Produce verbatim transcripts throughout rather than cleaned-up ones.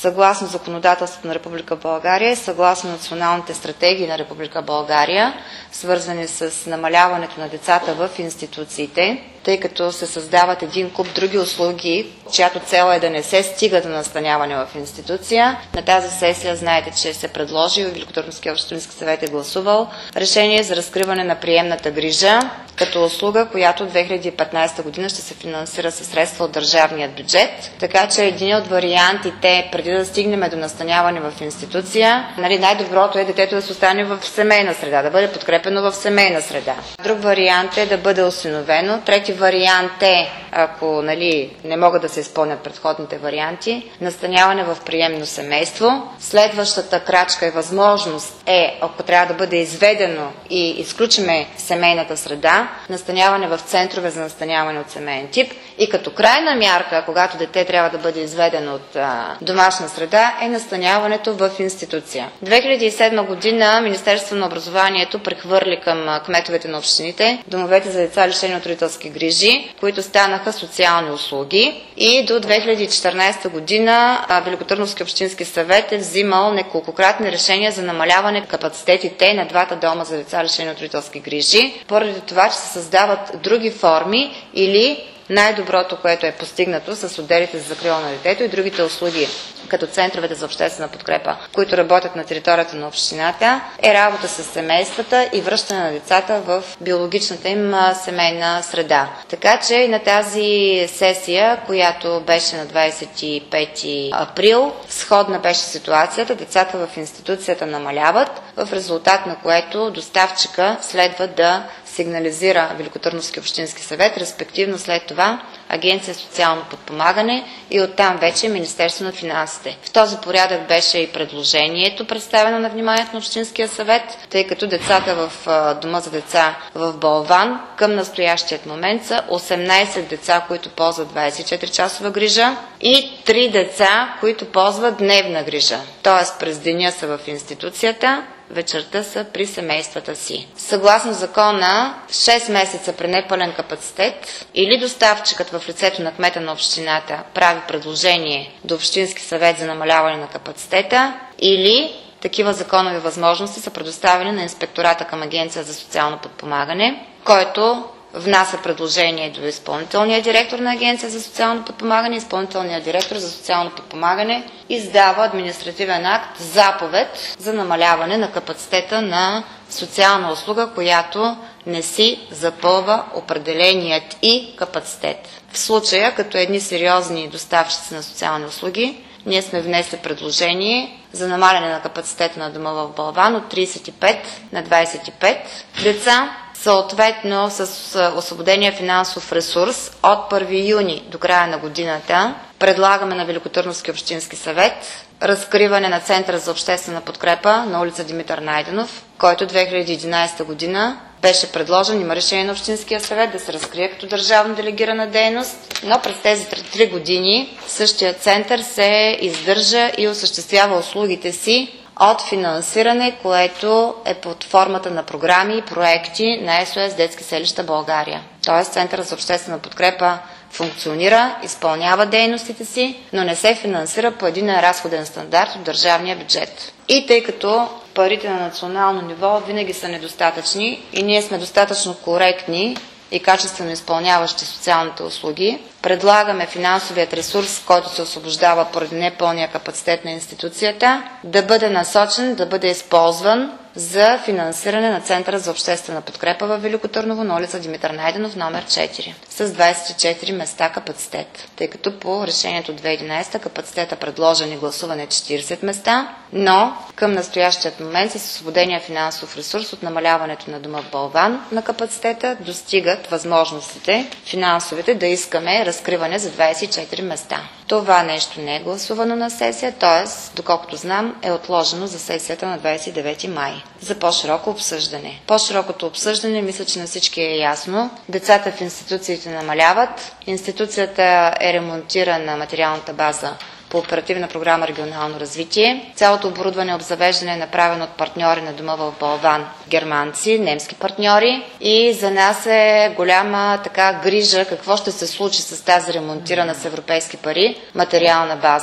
съгласно законодателството на Република България и съгласно националните стратегии на Република България, свързани с намаляването на децата в институциите, тъй като се създават един куп други услуги, чиято цел е да не се стига до настаняване в институция. На тази сесия знаете, че се предложи и Великотърновския общински съвет е гласувал решение за разкриване на приемната грижа като услуга, която две хиляди и петнадесета година ще се финансира със средства от държавния бюджет. Така че един от вариантите, преди да стигнем до настаняване в институция, нали, най-доброто е детето да се остане в семейна среда, да бъде подкрепено в семейна среда. Друг вариант е да бъде осиновено. Трети вариант е, ако нали, не могат да се изпълнят предходните варианти, настаняване в приемно семейство. Следващата крачка и възможност е, ако трябва да бъде изведено и изключиме семейната среда, настаняване в центрове за настаняване от семейен тип. И като крайна мярка, когато дете трябва да бъде изведено от а, домашна среда, е настаняването в институция. две хиляди и седма година Министерството на образованието прехвърли към кметовете на общините домовете за деца лишени от родителски грижи, които станаха социални услуги. И до две хиляди и четиринадесета година Великотърновски общински съвет е взимал неколкократни решения за намаляване капацитетите на двата дома за деца лишени от родителски грижи, поради това, че се създават други форми или най-доброто, което е постигнато с отделите за закрила на детето и другите услуги, като центровете за обществена подкрепа, които работят на територията на общината, е работа с семействата и връщане на децата в биологичната им семейна среда. Така че и на тази сесия, която беше на двадесет и пети април, сходна беше ситуацията, децата в институцията намаляват, в резултат на което доставчика следва да сигнализира Великотърновски общински съвет, респективно след това Агенция социално подпомагане и оттам вече Министерство на финансите. В този порядък беше и предложението, представено на вниманието на Общинския съвет, тъй като децата в дома за деца в Балван към настоящият момент са осемнадесет деца, които ползват двадесет и четири часова грижа и три деца, които ползват дневна грижа. Тоест през деня са в институцията, вечерта са при семействата си. Съгласно закона, шест месеца при непълен капацитет или доставчикът в лицето на кмета на общината прави предложение до Общински съвет за намаляване на капацитета, или такива законови възможности са предоставени на инспектората към Агенция за социално подпомагане, който внася предложение до изпълнителния директор на Агенция за социално подпомагане. Изпълнителният директор за социално подпомагане издава административен акт, заповед за намаляване на капацитета на социална услуга, която не си запълва определеният и капацитет. В случая, като едни сериозни доставчици на социални услуги, ние сме внесли предложение за намаляне на капацитета на дома в Балван от тридесет и пет на двадесет и пет деца, съответно с освободения финансов ресурс от първи юни до края на годината предлагаме на Великотърновски общински съвет разкриване на Центъра за обществена подкрепа на улица Димитър Найденов, който две хиляди и единадесета година беше предложен, има решение на Общинския съвет да се разкрие като държавно делегирана дейност, но през тези три години същия център се издържа и осъществява услугите си от финансиране, което е под формата на програми и проекти на Ес О Ес Детски селища България. Тоест Центърът за обществена подкрепа функционира, изпълнява дейностите си, но не се финансира по един разходен стандарт от държавния бюджет. И тъй като парите на национално ниво винаги са недостатъчни и ние сме достатъчно коректни и качествено изпълняващи социалните услуги, предлагаме финансовият ресурс, който се освобождава поради непълния капацитет на институцията, да бъде насочен, да бъде използван за финансиране на Центъра за обществена подкрепа в Велико Търново на улица Димитър Найденов, номер четири, с двадесет и четири места капацитет. Тъй като по решението две хиляди и единадесета капацитета предложен и гласуван е четиридесет места, но към настоящият момент с освободения финансов ресурс от намаляването на дома в Балван на капацитета достигат възможностите финансовите да искаме разкриване за двадесет и четири места. Това нещо не е гласувано на сесия, т.е. доколкото знам е отложено за сесията на двадесет и девети май за по-широко обсъждане. По-широкото обсъждане мисля, че на всички е ясно. Децата в институциите намаляват. Институцията е ремонтирана материалната база по оперативна програма Регионално развитие. Цялото оборудване и обзавеждане е направено от партньори на дома в Балван, германци, немски партньори. И за нас е голяма така грижа какво ще се случи с тази ремонтирана с европейски пари материална база.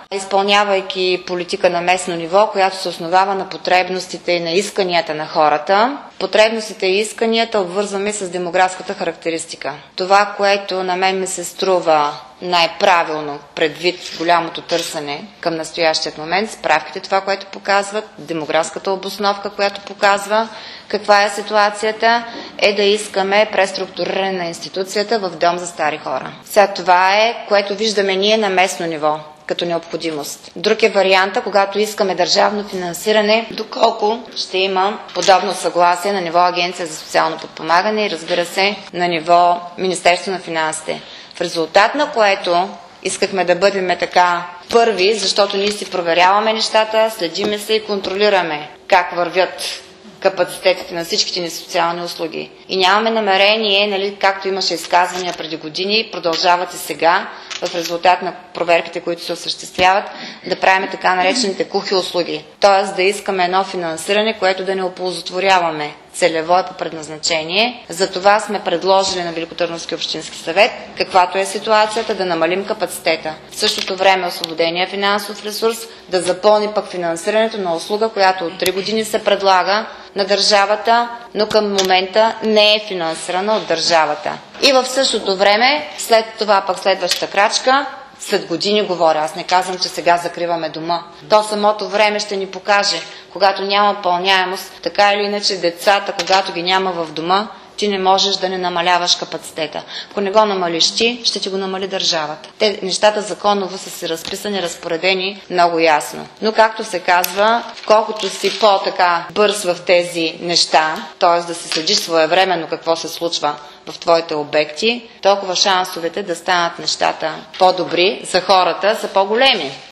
изпълнявайки политика на местно ниво, която се основава на потребностите и на исканията на хората. Потребностите и исканията обвързваме с демографската характеристика. Това, което на мен ми се струва най-правилно предвид голямото търсене към настоящият момент, справките, това, което показват, демографската обосновка, която показва каква е ситуацията, е да искаме преструктуриране на институцията в дом за стари хора. Сега това е, което виждаме ние на местно ниво като необходимост. Друг е варианта, когато искаме държавно финансиране, доколко ще има подобно съгласие на ниво Агенция за социално подпомагане и, разбира се, на ниво Министерство на финансите. В резултат на което искахме да бъдем така първи, защото ние си проверяваме нещата, следиме се и контролираме как вървят капацитетите на всичките ни социални услуги. И нямаме намерение, нали, както имаше изказвания преди години, продължават и сега, в резултат на проверките, които се осъществяват, да правим така наречените кухи услуги. Тоест да искаме едно финансиране, което да не оползотворяваме целево и по предназначение. Затова сме предложили на Великотърновски общински съвет, каквато е ситуацията, да намалим капацитета. В същото време освободения финансов ресурс да запълни пък финансирането на услуга, която от три години се предлага на държавата, но към момента не е финансирана от държавата. И в същото време, след това пък следващата крачка, след години говоря, аз не казвам, че сега закриваме дома. То самото време ще ни покаже, когато няма пълняемост, така или иначе децата, когато ги няма в дома, ти не можеш да не намаляваш капацитета. Ако не го намалиш ти, ще ти го намали държавата. Те нещата законово са си разписани, разпоредени много ясно. Но както се казва, колкото си по-така бърз в тези неща, т.е. да се следиш своевременно какво се случва в твоите обекти, толкова шансовете да станат нещата по-добри за хората са по-големи.